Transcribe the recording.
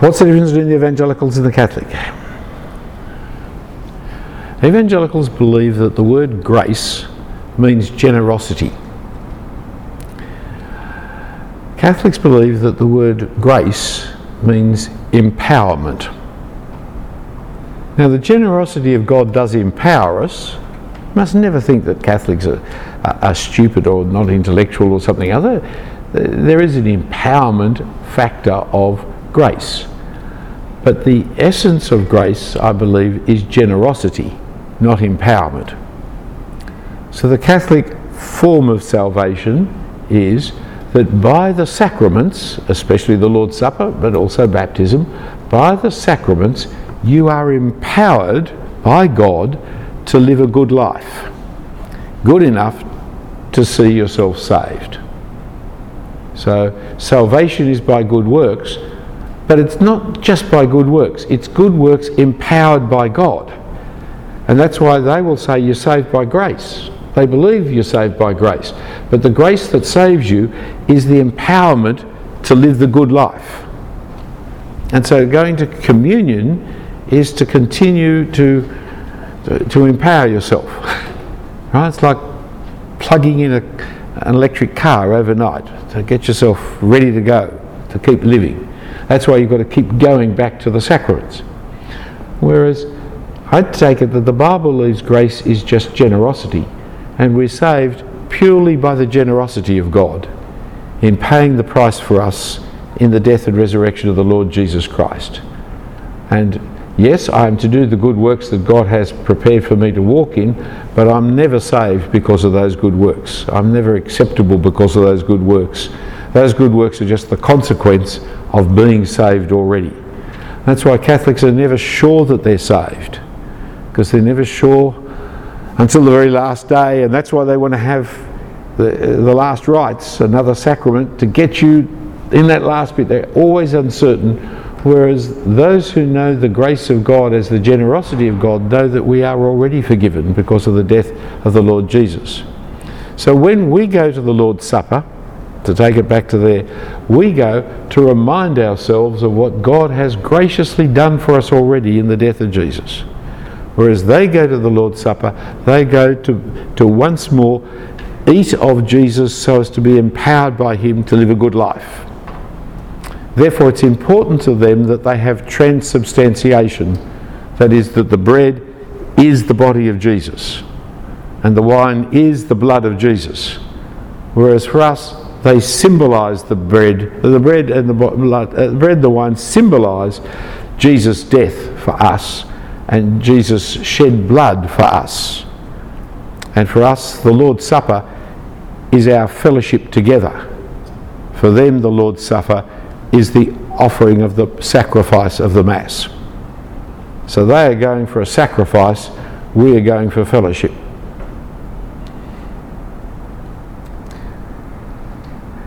What's the difference between the evangelicals and the Catholic? Evangelicals believe that the word grace means generosity. Catholics believe that the word grace means empowerment. Now, the generosity of God does empower us. You must never think that Catholics are stupid or not intellectual or something other. There is an empowerment factor of grace. But the essence of grace, I believe, is generosity, not empowerment. So the Catholic form of salvation is that by the sacraments, especially the Lord's Supper, but also baptism, by the sacraments you are empowered by God to live a good life, good enough to see yourself saved. So salvation is by good works, but it's not just by good works, it's good works empowered by God. And that's why they will say you're saved by grace. They believe you're saved by grace. But the grace that saves you is the empowerment to live the good life. And so going to communion is to continue to empower yourself. Right? It's like plugging in an electric car overnight to get yourself ready to go, to keep living. That's why you've got to keep going back to the sacraments. Whereas I take it that the Bible believes grace is just generosity, and we're saved purely by the generosity of God in paying the price for us in the death and resurrection of the Lord Jesus Christ. And yes, I am to do the good works that God has prepared for me to walk in, but I'm never saved because of those good works. I'm never acceptable because of those good works. Those good works are just the consequence of being saved already. That's why Catholics are never sure that they're saved, because they're never sure until the very last day, and that's why they want to have the last rites, another sacrament, to get you in that last bit. They're always uncertain, whereas those who know the grace of God as the generosity of God know that we are already forgiven because of the death of the Lord Jesus. So when we go to the Lord's Supper, to take it back to there, we go to remind ourselves of what God has graciously done for us already in the death of Jesus. Whereas they go to the Lord's Supper, they go to once more eat of Jesus so as to be empowered by him to live a good life. Therefore, it's important to them that they have transubstantiation. That is, that the bread is the body of Jesus and the wine is the blood of Jesus. Whereas for us, they symbolise the bread and the blood. The bread and the wine symbolise Jesus' death for us and Jesus shed blood for us. And for us, the Lord's Supper is our fellowship together. For them, the Lord's Supper is the offering of the sacrifice of the Mass. So they are going for a sacrifice, we are going for fellowship.